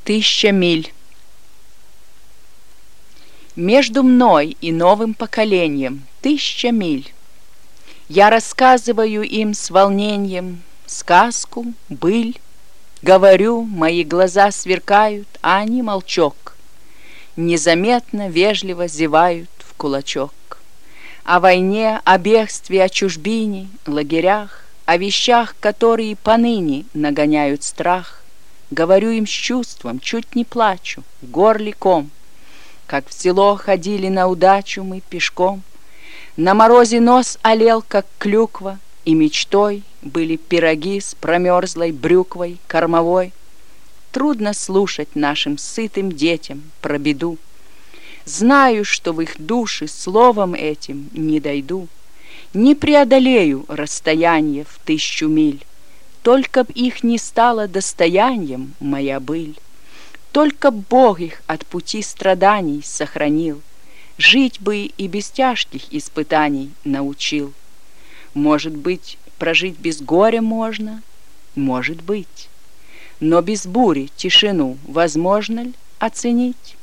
1000 миль. Между мной и новым поколением 1000 миль. Я рассказываю им с волнением сказку, быль. Говорю, мои глаза сверкают, а они молчок. Незаметно, вежливо зевают в кулачок. О войне, о бегстве, о чужбине, лагерях, о вещах, которые поныне нагоняют страх. Говорю им с чувством, чуть не плачу, в горле ком. Как в село ходили на удачу мы пешком. На морозе нос олел, как клюква, и мечтой были пироги с промерзлой брюквой кормовой. Трудно слушать нашим сытым детям про беду. Знаю, что в их души словом этим не дойду, не преодолею расстояние в 1000 миль. Только б их не стало достоянием моя быль, только б Бог их от пути страданий сохранил, жить бы и без тяжких испытаний научил. Может быть, прожить без горя можно? Может быть. Но без бури тишину возможно ли оценить?